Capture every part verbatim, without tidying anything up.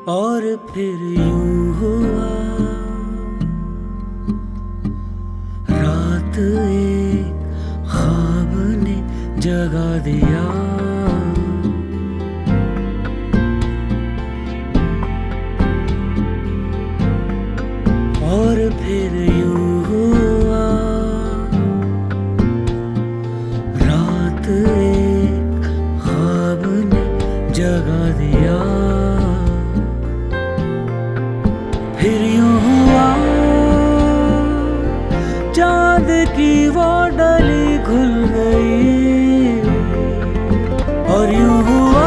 और फिर यूं हुआ, रात एक ख्वाब ने जगा दिया। और फिर यूं हुआ, रात एक ख्वाब ने जगा दिया। फिर यूं हुआ, चांद की वो डली खुल गई। और यूं हुआ,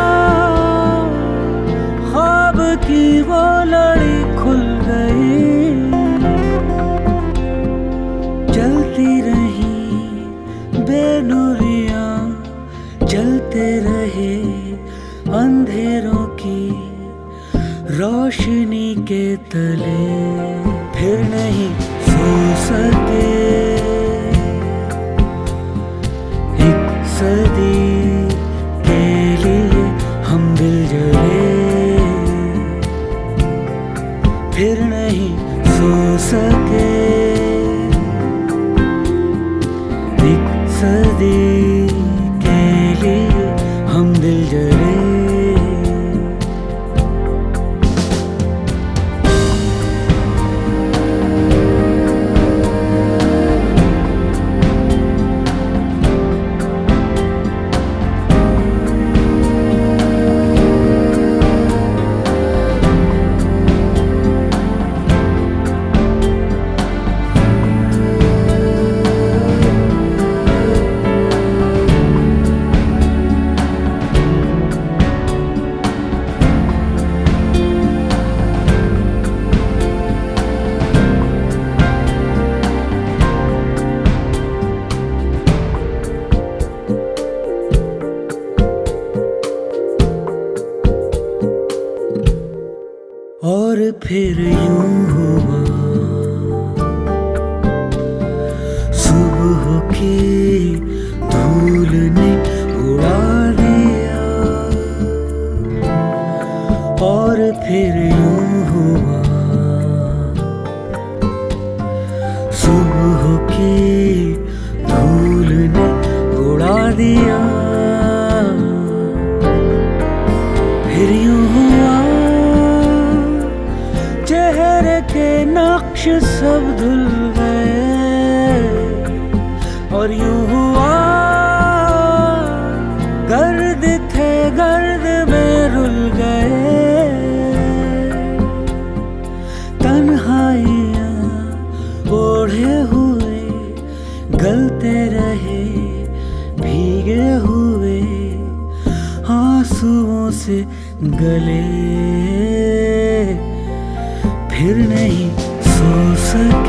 ख्वाब की वो लड़ी खुल गई। चलती रही बेनुरियां, जलते रहे अंधेरों की रोशनी के तले। फिर नहीं सो सके एक सदी के लिए हम दिल जले। फिर नहीं सो सके एक सदी के लिए हम दिल जले। और फिर यूं हुआ, सुबह की धूल ने उड़ा दिया। और फिर यूं हुआ, सुबह की धूल ने उड़ा दिया। फिर यूं हुआ, चेहरे के नक्श सब धुल गए। और यूं हुआ, गर्द थे गर्द में रुल गए। तन्हाइयां ओढ़े हुए गलते रहे भीगे हुए आंसुओं से गले। फिर नहीं सो सके